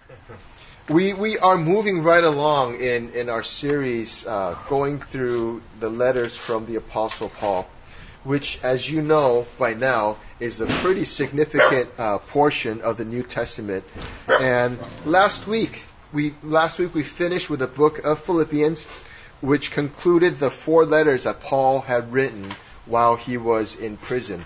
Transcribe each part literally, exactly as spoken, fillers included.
We we are moving right along in, in our series, uh, going through the letters from the Apostle Paul, which, as you know by now, is a pretty significant uh, portion of the New Testament. And last week, we last week we finished with the book of Philippians, which concluded the four letters that Paul had written while he was in prison.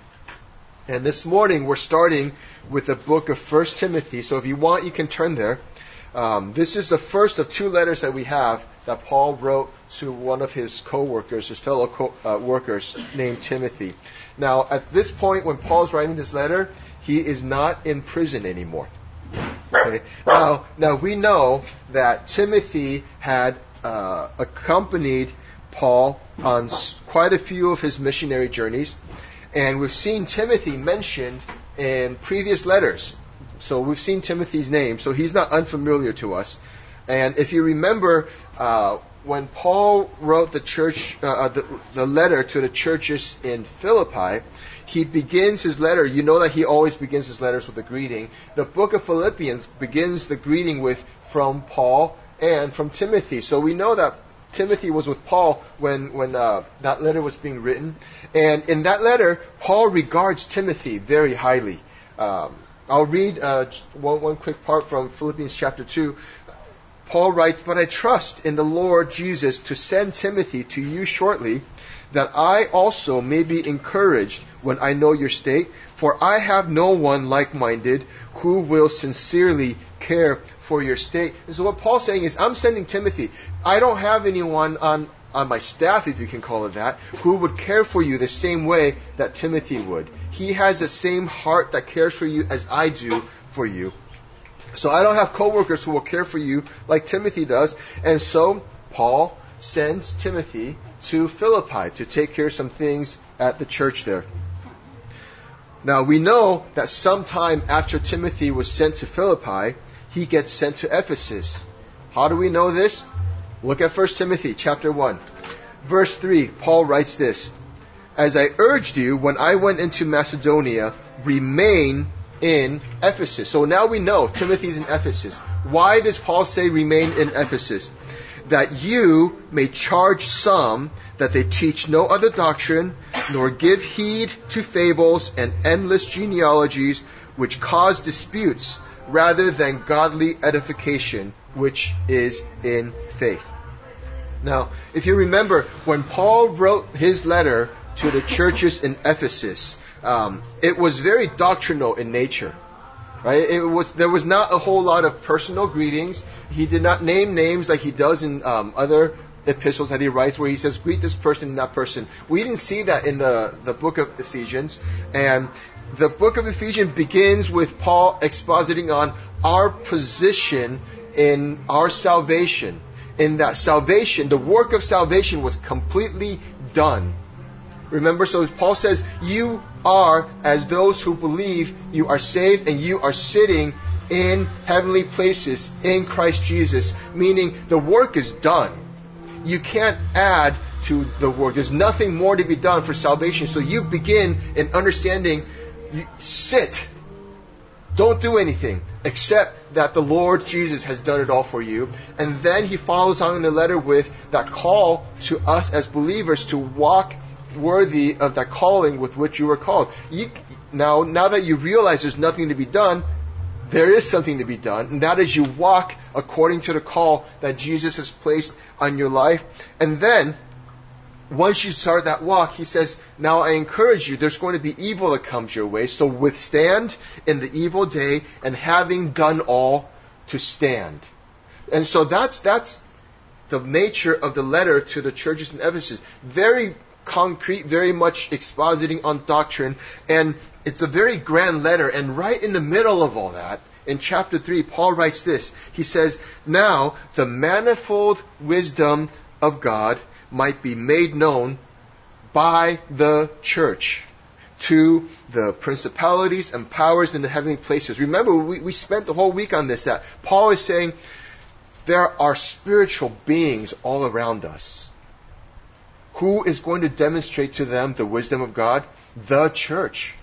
And this morning we're starting with the book of First Timothy. So if you want, you can turn there. Um, this is the first of two letters that we have that Paul wrote to one of his co-workers, his fellow co- uh, workers named Timothy. Now, at this point when Paul's writing this letter, he is not in prison anymore. Okay. Now, now we know that Timothy had uh, accompanied Paul on quite a few of his missionary journeys, and we've seen Timothy mentioned in previous letters. So we've seen Timothy's name, so he's not unfamiliar to us. And if you remember, uh, when Paul wrote the church, uh, the, the letter to the churches in Philippi, he begins his letter. You know that he always begins his letters with a greeting. The book of Philippians begins the greeting with "from Paul" and "from Timothy." So we know that Timothy was with Paul when when uh, that letter was being written. And in that letter, Paul regards Timothy very highly. Um, I'll read uh, one, one quick part from Philippians chapter two. Paul writes, "But I trust in the Lord Jesus to send Timothy to you shortly, that I also may be encouraged when I know your state. For I have no one like-minded who will sincerely care for your state." And so what Paul's saying is, I'm sending Timothy. I don't have anyone on, on my staff, if you can call it that, who would care for you the same way that Timothy would. He has the same heart that cares for you as I do for you. So I don't have co-workers who will care for you like Timothy does. And so Paul sends Timothy to Philippi to take care of some things at the church there. Now we know that sometime after Timothy was sent to Philippi, he gets sent to Ephesus. How do we know this? Look at First Timothy chapter one. Verse three, Paul writes this: "As I urged you when I went into Macedonia, remain in Ephesus." So now we know Timothy's in Ephesus. Why does Paul say remain in Ephesus? "That you may charge some that they teach no other doctrine, nor give heed to fables and endless genealogies, which cause disputes, rather than godly edification, which is in faith." Now, if you remember, when Paul wrote his letter to the churches in Ephesus, um, it was very doctrinal in nature. Right? It was there was not a whole lot of personal greetings. He did not name names like he does in um, other epistles that he writes, where he says, "Greet this person and that person." We didn't see that in the, the book of Ephesians. And the book of Ephesians begins with Paul expositing on our position in our salvation. In that salvation, the work of salvation was completely done. Remember, so Paul says, you are, as those who believe, you are saved and you are sitting in heavenly places in Christ Jesus, meaning the work is done. You can't add to the work. There's nothing more to be done for salvation. So you begin in understanding, you sit. Don't do anything except that the Lord Jesus has done it all for you. And then he follows on in the letter with that call to us as believers to walk worthy of that calling with which you were called. You, now, now that you realize there's nothing to be done, there is something to be done, and that is you walk according to the call that Jesus has placed on your life. And then, once you start that walk, he says, now I encourage you, there's going to be evil that comes your way, so withstand in the evil day, and having done all, to stand. And so that's that's the nature of the letter to the churches in Ephesus. Very concrete, very much expositing on doctrine, and it's a very grand letter. And right in the middle of all that, in chapter three, Paul writes this. He says, "Now the manifold wisdom of God might be made known by the church to the principalities and powers in the heavenly places." Remember, we, we spent the whole week on this, that Paul is saying there are spiritual beings all around us. Who is going to demonstrate to them the wisdom of God? The church.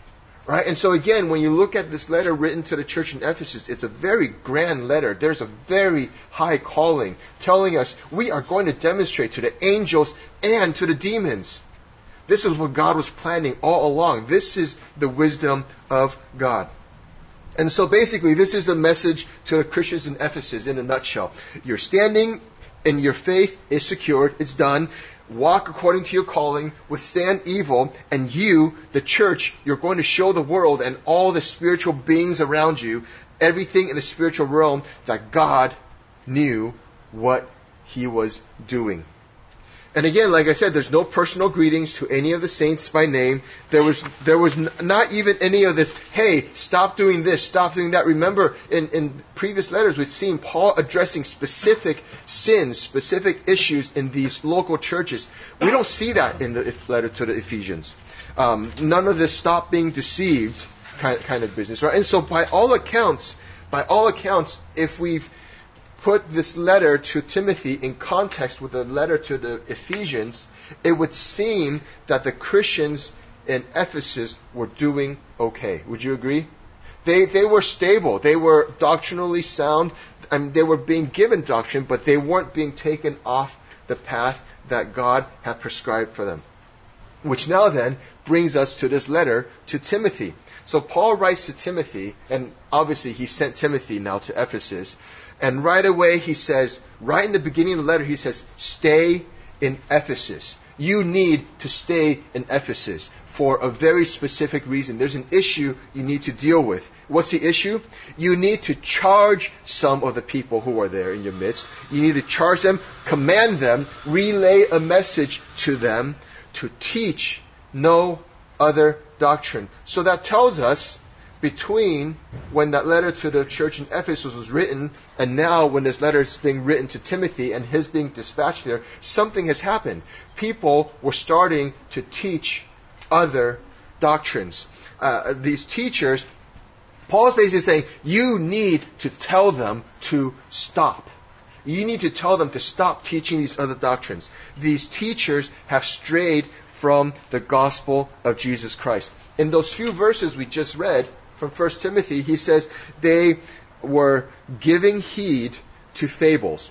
Right? And so again, when you look at this letter written to the church in Ephesus, it's a very grand letter. There's a very high calling telling us we are going to demonstrate to the angels and to the demons. This is what God was planning all along. This is the wisdom of God. And so basically, this is the message to the Christians in Ephesus in a nutshell. Your standing in your faith is secured. It's done. Walk according to your calling, withstand evil, and you, the church, you're going to show the world and all the spiritual beings around you, everything in the spiritual realm, that God knew what He was doing. And again, like I said, there's no personal greetings to any of the saints by name. There was there was n- not even any of this, hey, stop doing this, stop doing that. Remember, in, in previous letters, we've seen Paul addressing specific sins, specific issues in these local churches. We don't see that in the letter to the Ephesians. Um, none of this stop being deceived kind, kind of business, right? And so by all accounts, by all accounts, if we've put this letter to Timothy in context with the letter to the Ephesians, it would seem that the Christians in Ephesus were doing okay. Would you agree? They they were stable. They were doctrinally sound. I mean, they were being given doctrine, but they weren't being taken off the path that God had prescribed for them. Which now then brings us to this letter to Timothy. So Paul writes to Timothy, and obviously he sent Timothy now to Ephesus. And right away he says, right in the beginning of the letter, he says, stay in Ephesus. You need to stay in Ephesus for a very specific reason. There's an issue you need to deal with. What's the issue? You need to charge some of the people who are there in your midst. You need to charge them, command them, relay a message to them to teach no other doctrine. So that tells us, between when that letter to the church in Ephesus was written and now when this letter is being written to Timothy and his being dispatched there, something has happened. People were starting to teach other doctrines. Uh, these teachers, Paul's basically saying, you need to tell them to stop. You need to tell them to stop teaching these other doctrines. These teachers have strayed from the gospel of Jesus Christ. In those few verses we just read from First Timothy, he says they were giving heed to fables.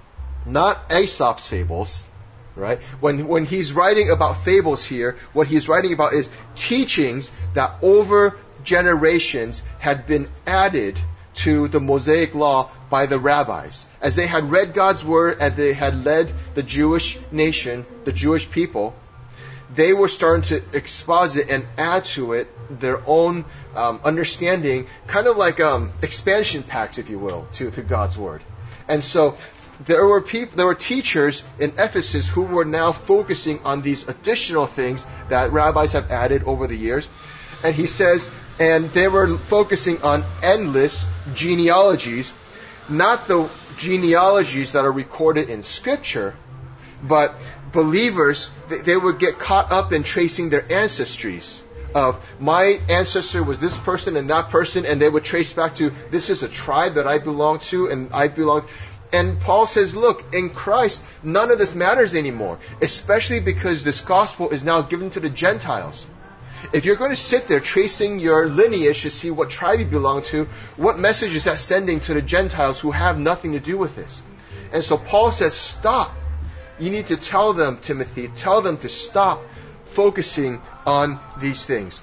Not Aesop's fables, right? When, when he's writing about fables here, what he's writing about is teachings that over generations had been added to the Mosaic law by the rabbis. As they had read God's word, as they had led the Jewish nation, the Jewish people, they were starting to exposit and add to it their own um, understanding, kind of like um, expansion packs, if you will, to, to God's word. And so there were people, there were teachers in Ephesus who were now focusing on these additional things that rabbis have added over the years. And he says, and they were focusing on endless genealogies, not the genealogies that are recorded in Scripture, but believers, they would get caught up in tracing their ancestries. Of my ancestor was this person and that person, and they would trace back to, this is a tribe that I belong to, and I belong. And Paul says, look, in Christ, none of this matters anymore, especially because this gospel is now given to the Gentiles. If you're going to sit there tracing your lineage to see what tribe you belong to, what message is that sending to the Gentiles who have nothing to do with this? And so Paul says, stop. You need to tell them, Timothy, tell them to stop focusing on these things.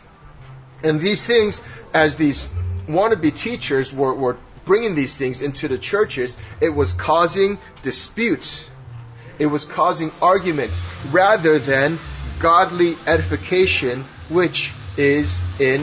And these things, as these wannabe teachers were, were bringing these things into the churches, it was causing disputes. It was causing arguments rather than godly edification, which is in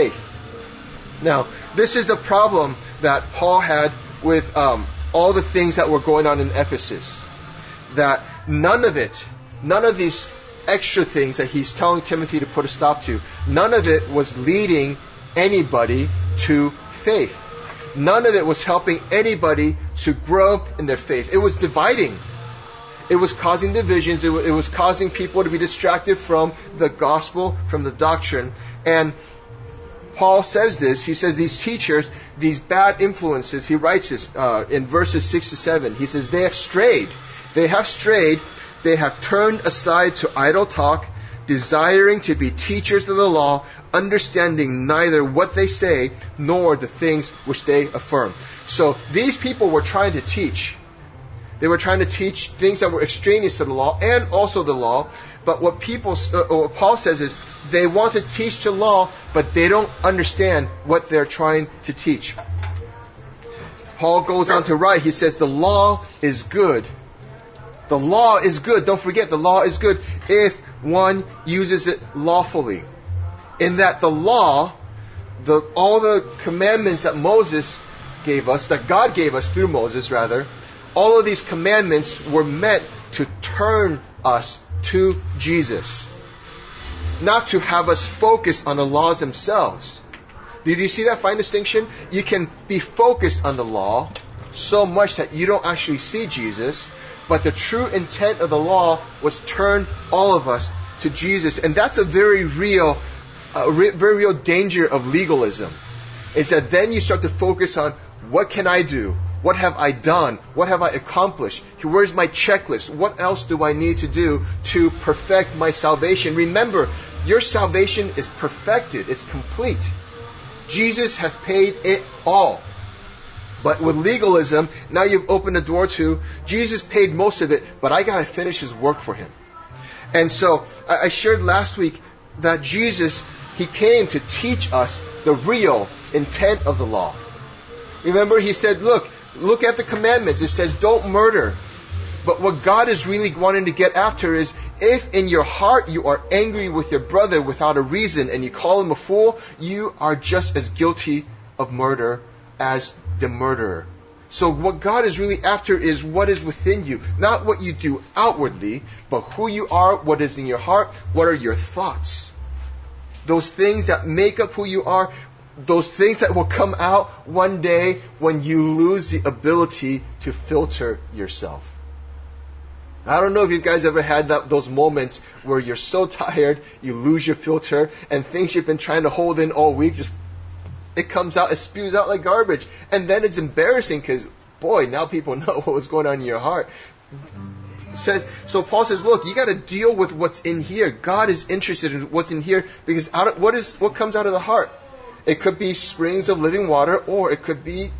faith. Now, this is a problem that Paul had with um, all the things that were going on in Ephesus. That none of it, none of these extra things that he's telling Timothy to put a stop to, none of it was leading anybody to faith. None of it was helping anybody to grow in their faith. It was dividing. It was causing divisions. It was, it was causing people to be distracted from the gospel, from the doctrine. And Paul says this. He says these teachers, these bad influences, he writes this uh, in verses six to seven. He says, they have strayed. They have strayed. They have turned aside to idle talk, desiring to be teachers of the law, understanding neither what they say nor the things which they affirm. So these people were trying to teach. They were trying to teach things that were extraneous to the law and also the law. But what people, uh, what Paul says is they want to teach the law, but they don't understand what they're trying to teach. Paul goes on to write, he says, the law is good. The law is good. Don't forget, the law is good if one uses it lawfully. In that the law, the, all the commandments that Moses gave us, that God gave us through Moses rather, all of these commandments were meant to turn us to Jesus. Not to have us focus on the laws themselves. Did you see that fine distinction? You can be focused on the law so much that you don't actually see Jesus, but the true intent of the law was turn all of us to Jesus. And that's a very real, uh, re- very real danger of legalism. It's that then you start to focus on what can I do? What have I done? What have I accomplished? Where's my checklist? What else do I need to do to perfect my salvation? Remember, your salvation is perfected. It's complete. Jesus has paid it all. But with legalism, now you've opened the door to, Jesus paid most of it, but I got to finish His work for Him. And so, I shared last week that Jesus, He came to teach us the real intent of the law. Remember, He said, look, look at the commandments. It says, don't murder. But what God is really wanting to get after is, if in your heart you are angry with your brother without a reason and you call him a fool, you are just as guilty of murder as the murderer. So what God is really after is what is within you. Not what you do outwardly, but who you are, what is in your heart, what are your thoughts. Those things that make up who you are, those things that will come out one day when you lose the ability to filter yourself. I don't know if you guys ever had that, those moments where you're so tired, you lose your filter, and things you've been trying to hold in all week, just it comes out, it spews out like garbage. And then it's embarrassing because, boy, now people know what was going on in your heart. Says, so Paul says, look, you got to deal with what's in here. God is interested in what's in here because out of, what is what comes out of the heart? It could be springs of living water, or it could be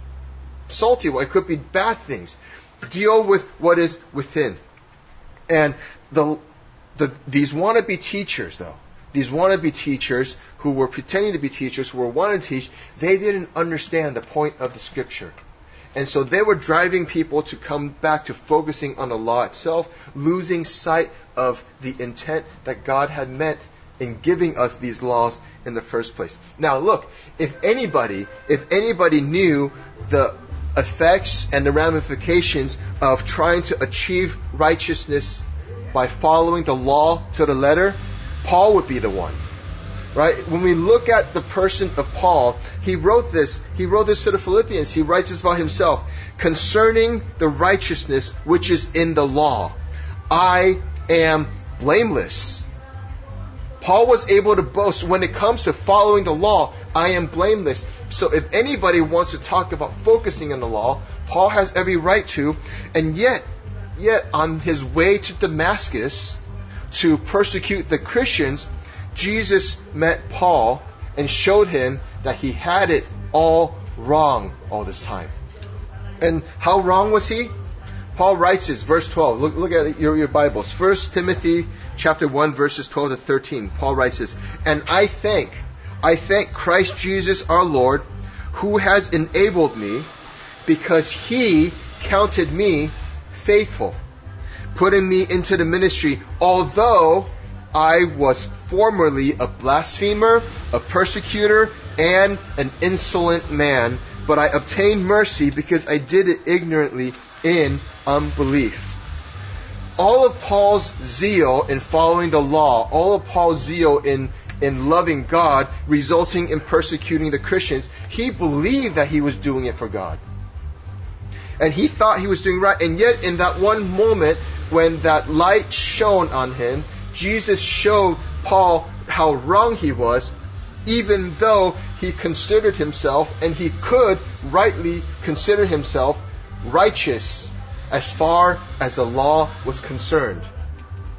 salty water. It could be bad things. Deal with what is within. And the, the these wannabe teachers, though, these wannabe teachers who were pretending to be teachers, who were wanting to teach, they didn't understand the point of the Scripture. And so they were driving people to come back to focusing on the law itself, losing sight of the intent that God had meant in giving us these laws in the first place. Now look, if anybody, if anybody knew the effects and the ramifications of trying to achieve righteousness by following the law to the letter, Paul would be the one. Right? When we look at the person of Paul, he wrote this, he wrote this to the Philippians. He writes this about himself. Concerning the righteousness which is in the law, I am blameless. Paul was able to boast, when it comes to following the law, I am blameless. So if anybody wants to talk about focusing on the law, Paul has every right to. And yet, yet on his way to Damascus to persecute the Christians, Jesus met Paul and showed him that he had it all wrong all this time. And how wrong was he? Paul writes this, verse twelve. Look, look at your, your Bibles. First Timothy chapter one, verses twelve to thirteen. Paul writes this, and I thank, I thank Christ Jesus our Lord, who has enabled me, because He counted me faithful, putting me into the ministry, although I was formerly a blasphemer, a persecutor, and an insolent man, but I obtained mercy because I did it ignorantly in unbelief. All of Paul's zeal in following the law, all of Paul's zeal in, in loving God, resulting in persecuting the Christians, he believed that he was doing it for God. And he thought he was doing right. And yet in that one moment when that light shone on him, Jesus showed Paul how wrong he was, even though he considered himself, and he could rightly consider himself, righteous as far as the law was concerned.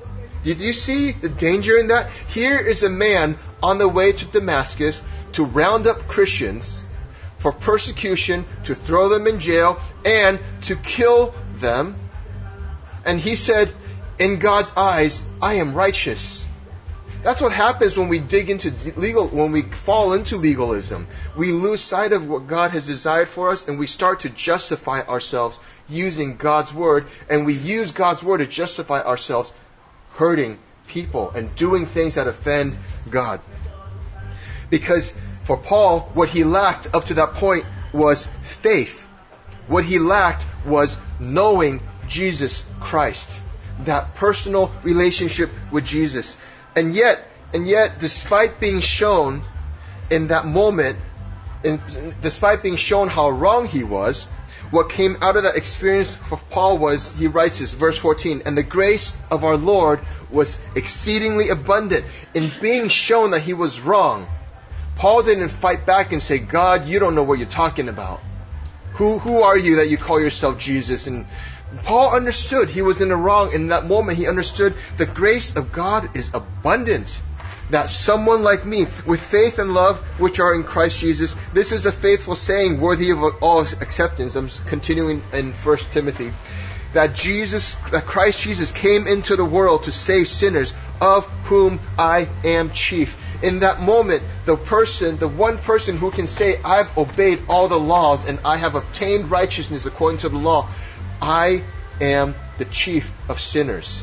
Did you see the danger in that? Here is a man on the way to Damascus to round up Christians for persecution, to throw them in jail, and to kill them. And he said, in God's eyes, I am righteous. That's what happens when we dig into legal, when we fall into legalism. We lose sight of what God has desired for us, and we start to justify ourselves using God's Word, and we use God's Word to justify ourselves hurting people and doing things that offend God. Because for Paul, what he lacked up to that point was faith. What he lacked was knowing Jesus Christ. That personal relationship with Jesus. And yet, and yet, despite being shown in that moment, and despite being shown how wrong he was, what came out of that experience for Paul was, he writes this, verse fourteen, and the grace of our Lord was exceedingly abundant. In being shown that he was wrong, Paul didn't fight back and say, God, you don't know what you're talking about. Who, who are you that you call yourself Jesus? And Paul understood he was in the wrong. In that moment, he understood the grace of God is abundant. That someone like me, with faith and love which are in Christ Jesus, this is a faithful saying worthy of all acceptance. I'm continuing in First Timothy. That Jesus, that Christ Jesus came into the world to save sinners, of whom I am chief. In that moment, the person, the one person who can say, I've obeyed all the laws and I have obtained righteousness according to the law, I am the chief of sinners.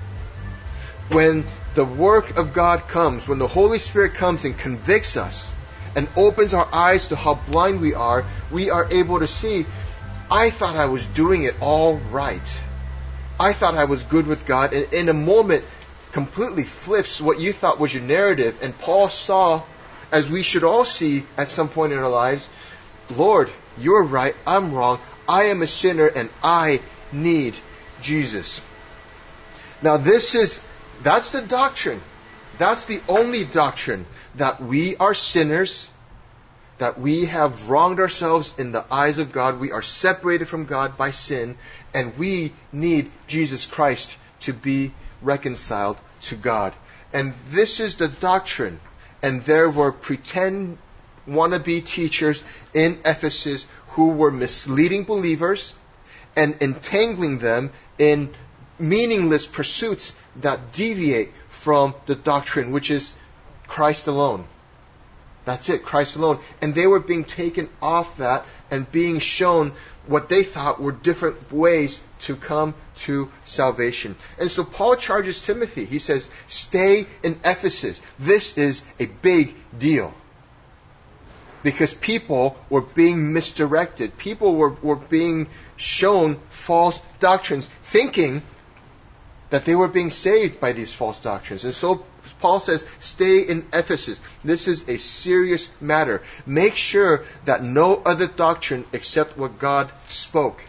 When the work of God comes, when the Holy Spirit comes and convicts us and opens our eyes to how blind we are, we are able to see, I thought I was doing it all right. I thought I was good with God. And in a moment, completely flips what you thought was your narrative. And Paul saw, as we should all see at some point in our lives, Lord, you're right, I'm wrong. I am a sinner and I need Jesus. Now this is, that's the doctrine. That's the only doctrine, that we are sinners, that we have wronged ourselves in the eyes of God. We are separated from God by sin, and we need Jesus Christ to be reconciled to God. And this is the doctrine. And there were pretend wannabe teachers in Ephesus who were misleading believers and entangling them in meaningless pursuits that deviate from the doctrine, which is Christ alone. That's it, Christ alone. And they were being taken off that and being shown what they thought were different ways to come to salvation. And so Paul charges Timothy. He says, stay in Ephesus. This is a big deal. Because people were being misdirected. People were, were being shown false doctrines, thinking that they were being saved by these false doctrines. And so Paul says, stay in Ephesus. This is a serious matter. Make sure that no other doctrine except what God spoke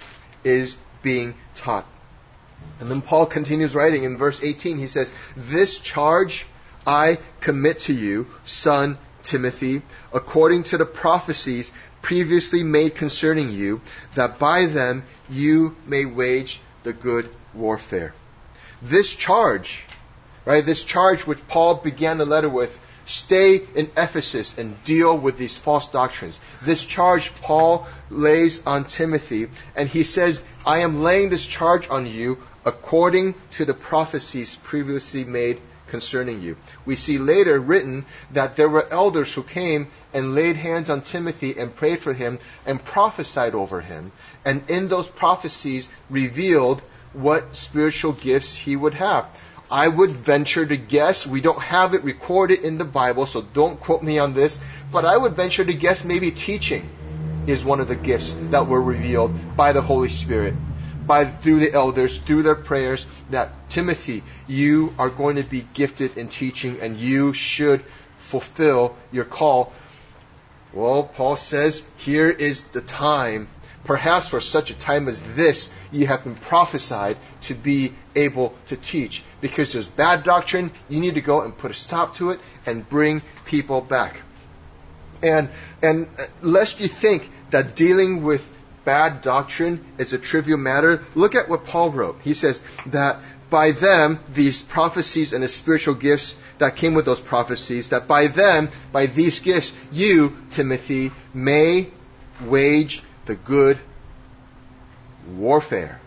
is being taught. And then Paul continues writing in verse eighteen. He says, this charge I commit to you, son Timothy, according to the prophecies previously made concerning you, that by them you may wage the good warfare. This charge, right, this charge which Paul began the letter with, stay in Ephesus and deal with these false doctrines. This charge Paul lays on Timothy, and he says, I am laying this charge on you according to the prophecies previously made concerning you. We see later written that there were elders who came and laid hands on Timothy and prayed for him and prophesied over him. And in those prophecies revealed what spiritual gifts he would have. I would venture to guess, we don't have it recorded in the Bible, so don't quote me on this, but I would venture to guess maybe teaching is one of the gifts that were revealed by the Holy Spirit, by through the elders, through their prayers, that Timothy, you are going to be gifted in teaching and you should fulfill your call. Well, Paul says, here is the time. Perhaps for such a time as this, you have been prophesied to be able to teach. Because there's bad doctrine, you need to go and put a stop to it and bring people back. And, and lest you think that dealing with bad doctrine is a trivial matter, look at what Paul wrote. He says that by them, these prophecies and the spiritual gifts that came with those prophecies, that by them, by these gifts, you, Timothy, may wage the good warfare.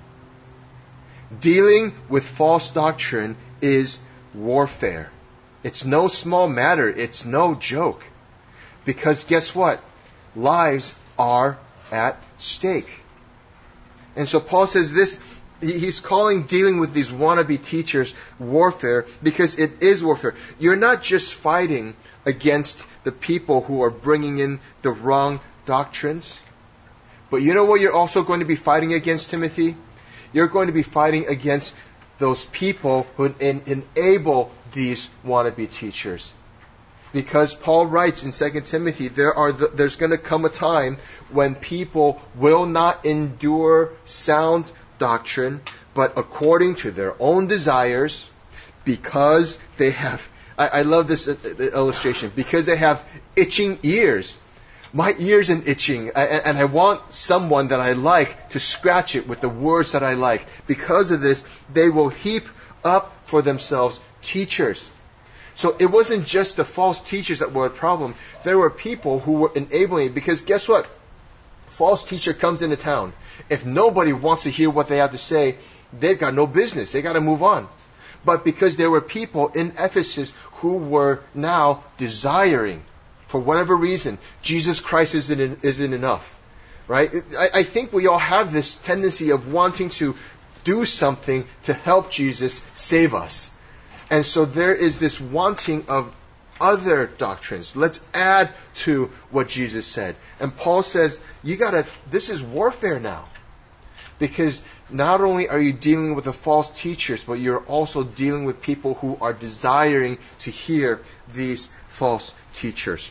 Dealing with false doctrine is warfare. It's no small matter. It's no joke. Because guess what? Lives are at stake. And so Paul says this, he's calling dealing with these wannabe teachers warfare because it is warfare. You're not just fighting against the people who are bringing in the wrong doctrines, but you know what you're also going to be fighting against, Timothy? You're going to be fighting against those people who en- enable these wannabe teachers. Because Paul writes in Second Timothy, there are the, there's going to come a time when people will not endure sound doctrine, but according to their own desires, because they have, I, I love this illustration, because they have itching ears. My ears are itching, and I want someone that I like to scratch it with the words that I like. Because of this, they will heap up for themselves teachers. So it wasn't just the false teachers that were a problem. There were people who were enabling it, because guess what? False teacher comes into town. If nobody wants to hear what they have to say, they've got no business. They've got to move on. But because there were people in Ephesus who were now desiring, for whatever reason, Jesus Christ isn't, isn't enough. Right? I, I think we all have this tendency of wanting to do something to help Jesus save us. And so there is this wanting of other doctrines. Let's add to what Jesus said. And Paul says, you gotta, this is warfare now. Because not only are you dealing with the false teachers, but you're also dealing with people who are desiring to hear these false teachers.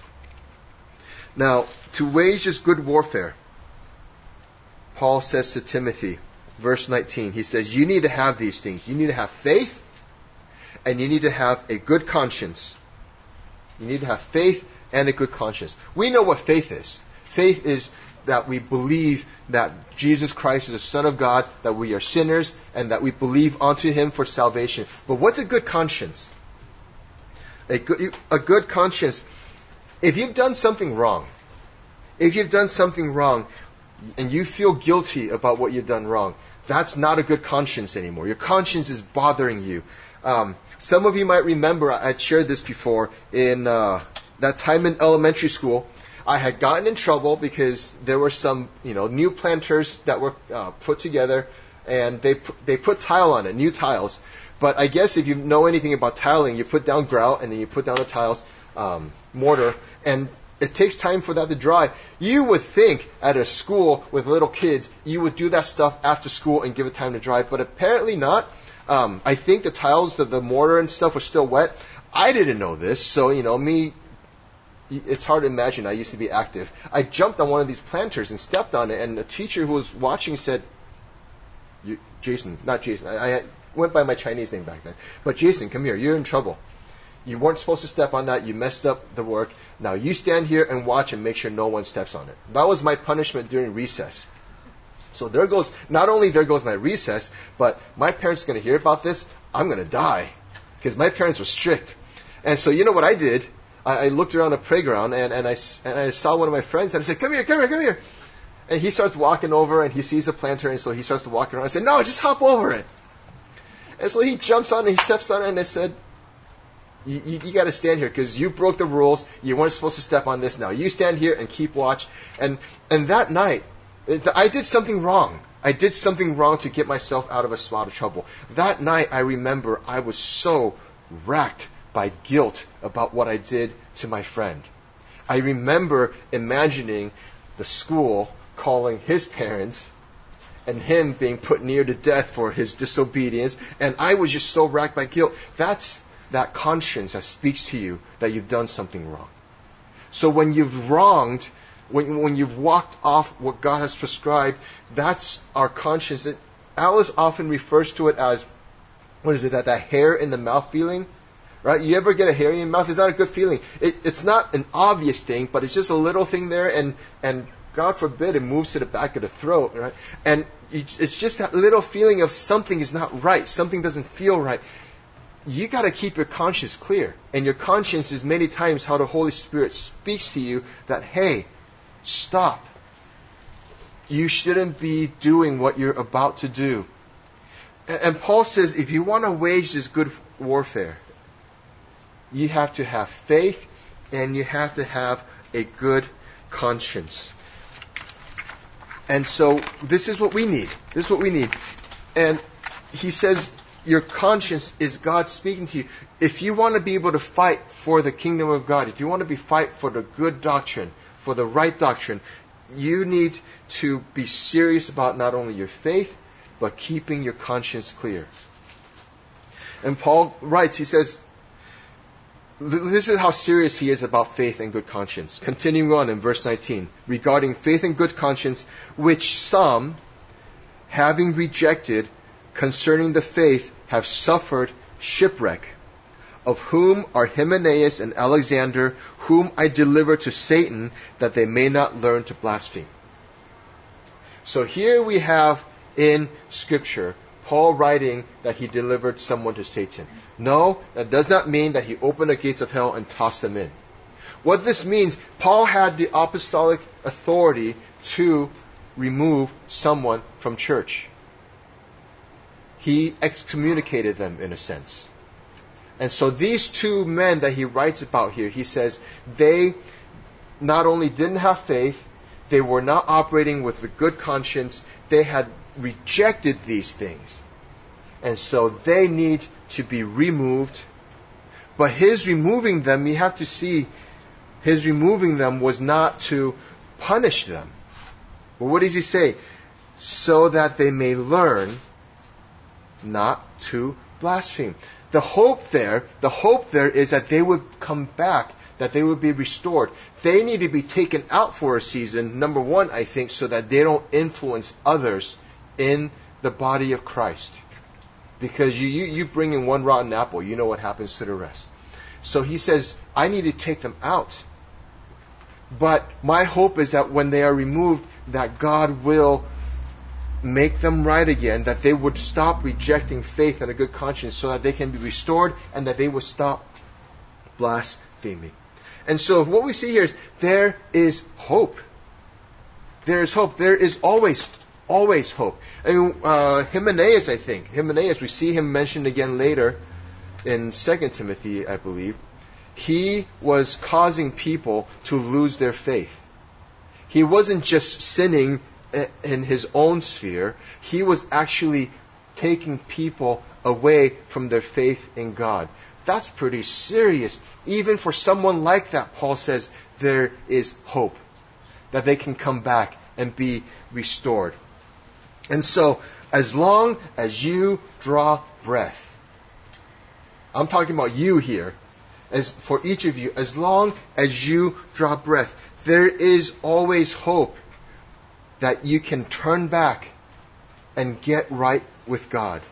Now, to wage this good warfare, Paul says to Timothy, verse nineteen, he says, you need to have these things. You need to have faith, and you need to have a good conscience. You need to have faith and a good conscience. We know what faith is. Faith is that we believe that Jesus Christ is the Son of God, that we are sinners, and that we believe unto Him for salvation. But what's a good conscience? A good, a good conscience, if you've done something wrong, if you've done something wrong, and you feel guilty about what you've done wrong, that's not a good conscience anymore. Your conscience is bothering you. Um, some of you might remember, I had shared this before, in uh, that time in elementary school, I had gotten in trouble because there were some, you know, new planters that were uh, put together, and they they put tile on it, new tiles. But I guess if you know anything about tiling, you put down grout and then you put down the tiles, um, mortar, and it takes time for that to dry. You would think at a school with little kids, you would do that stuff after school and give it time to dry, but apparently not. Um, I think the tiles, the, the mortar and stuff was still wet. I didn't know this, so, you know, me, it's hard to imagine. I used to be active. I jumped on one of these planters and stepped on it, and the teacher who was watching said, you, Jason, not Jason, I, I went by my Chinese name back then, but Jason, come here, you're in trouble. You weren't supposed to step on that. You messed up the work. Now you stand here and watch and make sure no one steps on it. That was my punishment during recess. So there goes, not only there goes my recess, but my parents are going to hear about this. I'm going to die because my parents were strict. And so you know what I did? I, I looked around the playground and, and, I, and I saw one of my friends and I said, come here, come here, come here. And he starts walking over and he sees a planter and so he starts to walk around. I said, no, just hop over it. And so he jumps on it, he steps on it, and I said, You, you, you got to stand here because you broke the rules. You weren't supposed to step on this. Now you stand here and keep watch. And and that night, I did something wrong. I did something wrong to get myself out of a spot of trouble. That night, I remember I was so racked by guilt about what I did to my friend. I remember imagining the school calling his parents and him being put near to death for his disobedience. And I was just so racked by guilt. That's that conscience that speaks to you that you've done something wrong. So when you've wronged, when when you've walked off what God has prescribed, that's our conscience. It, Alice often refers to it as, what is it, that, that hair in the mouth feeling? Right? You ever get a hair in your mouth? It's not a good feeling. It, it's not an obvious thing, but it's just a little thing there, and, and God forbid, it moves to the back of the throat, right? And it's just that little feeling of something is not right, something doesn't feel right. You got to keep your conscience clear. And your conscience is many times how the Holy Spirit speaks to you that, hey, stop. You shouldn't be doing what you're about to do. And Paul says, if you want to wage this good warfare, you have to have faith and you have to have a good conscience. And so this is what we need. This is what we need. And he says, your conscience is God speaking to you. If you want to be able to fight for the kingdom of God, if you want to be fight for the good doctrine, for the right doctrine, you need to be serious about not only your faith, but keeping your conscience clear. And Paul writes, he says, this is how serious he is about faith and good conscience. Continuing on in verse nineteen, regarding faith and good conscience, which some, having rejected concerning the faith, have suffered shipwreck, of whom are Hymenaeus and Alexander, whom I delivered to Satan, that they may not learn to blaspheme. So here we have in Scripture Paul writing that he delivered someone to Satan. No, that does not mean that he opened the gates of hell and tossed them in. What this means, Paul had the apostolic authority to remove someone from church. He excommunicated them in a sense. And so these two men that he writes about here, he says, they not only didn't have faith, they were not operating with a good conscience, they had rejected these things. And so they need to be removed. But his removing them, you have to see, his removing them was not to punish them. Well, what does he say? So that they may learn not to blaspheme. The hope there, the hope there is that they would come back, that they would be restored. They need to be taken out for a season, number one, I think, so that they don't influence others in the body of Christ. Because you, you, you bring in one rotten apple, you know what happens to the rest. So he says, I need to take them out. But my hope is that when they are removed, that God will make them right again, that they would stop rejecting faith and a good conscience so that they can be restored and that they will stop blaspheming. And so what we see here is there is hope. There is hope. There is always, always hope. I mean, uh, Hymenaeus, I think. Hymenaeus, we see him mentioned again later in Second Timothy, I believe. He was causing people to lose their faith. He wasn't just sinning in his own sphere. He was actually taking people away from their faith in God. That's pretty serious. Even for someone like that, Paul says, there is hope that they can come back and be restored. And so, as long as you draw breath, I'm talking about you here, as for each of you, as long as you draw breath, there is always hope that you can turn back and get right with God.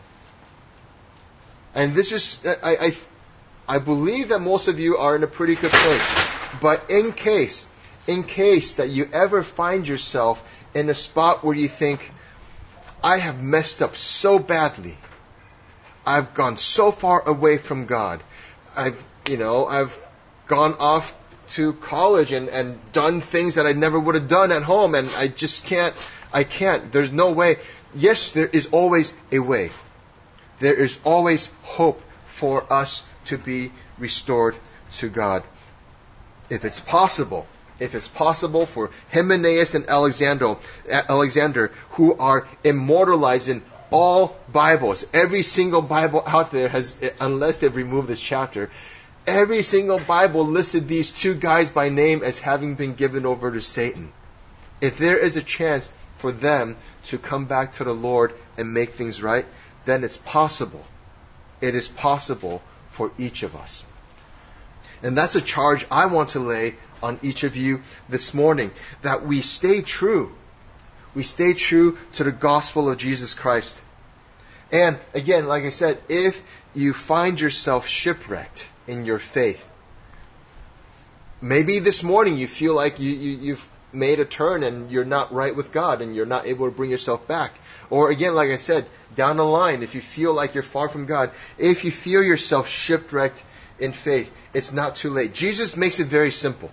And this is, I, I, I believe that most of you are in a pretty good place. But in case, in case that you ever find yourself in a spot where you think, I have messed up so badly. I've gone so far away from God. I've, you know, I've gone off to college and, and done things that I never would have done at home, and I just can't, I can't, there's no way. Yes, there is always a way. There is always hope for us to be restored to God. If it's possible, if it's possible for Hymenaeus and Alexander, Alexander, who are immortalized in all Bibles, every single Bible out there has, unless they've removed this chapter, every single Bible listed these two guys by name as having been given over to Satan. If there is a chance for them to come back to the Lord and make things right, then it's possible. It is possible for each of us. And that's a charge I want to lay on each of you this morning, that we stay true. We stay true to the gospel of Jesus Christ. And again, like I said, if you find yourself shipwrecked in your faith, maybe this morning you feel like you, you, you've made a turn and you're not right with God and you're not able to bring yourself back. Or again, like I said, down the line, if you feel like you're far from God, if you feel yourself shipwrecked in faith, it's not too late. Jesus makes it very simple.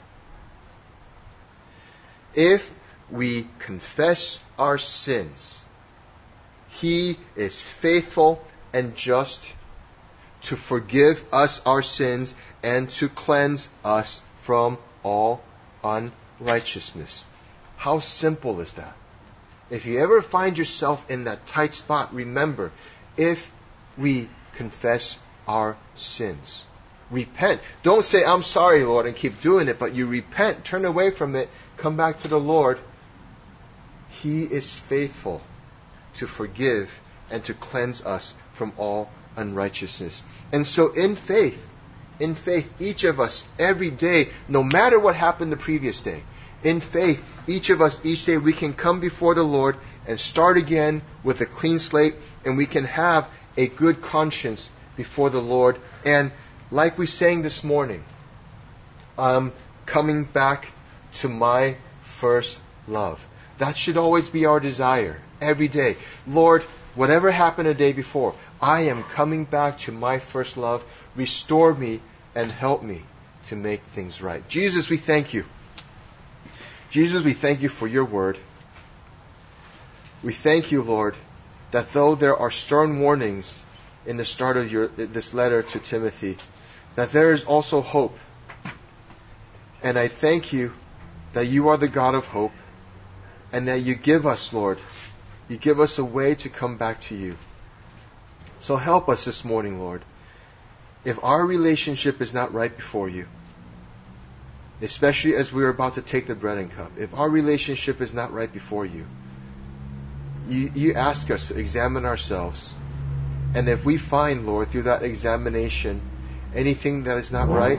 If we confess our sins, He is faithful and just to forgive us our sins and to cleanse us from all unrighteousness. How simple is that? If you ever find yourself in that tight spot, remember, if we confess our sins, repent. Don't say, I'm sorry, Lord, and keep doing it, but you repent, turn away from it, come back to the Lord. He is faithful to forgive and to cleanse us from all unrighteousness. And so in faith, in faith, each of us, every day, no matter what happened the previous day, in faith, each of us, each day, we can come before the Lord and start again with a clean slate, and we can have a good conscience before the Lord. And like we sang this morning, I'm coming back to my first love. That should always be our desire, every day. Lord, whatever happened the day before, I am coming back to my first love. Restore me and help me to make things right. Jesus, we thank you. Jesus, we thank you for your word. We thank you, Lord, that though there are stern warnings in the start of your this letter to Timothy, that there is also hope. And I thank you that you are the God of hope and that you give us, Lord, you give us a way to come back to you. So help us this morning, Lord. If our relationship is not right before you, especially as we are about to take the bread and cup, if our relationship is not right before you, you, you ask us to examine ourselves. And if we find, Lord, through that examination, anything that is not right,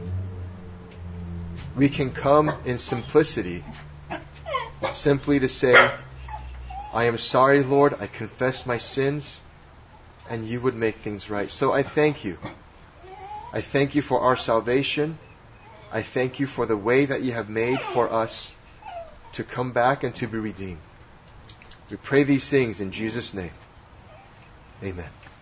we can come in simplicity, simply to say, I am sorry, Lord, I confess my sins, and you would make things right. So I thank you. I thank you for our salvation. I thank you for the way that you have made for us to come back and to be redeemed. We pray these things in Jesus' name. Amen.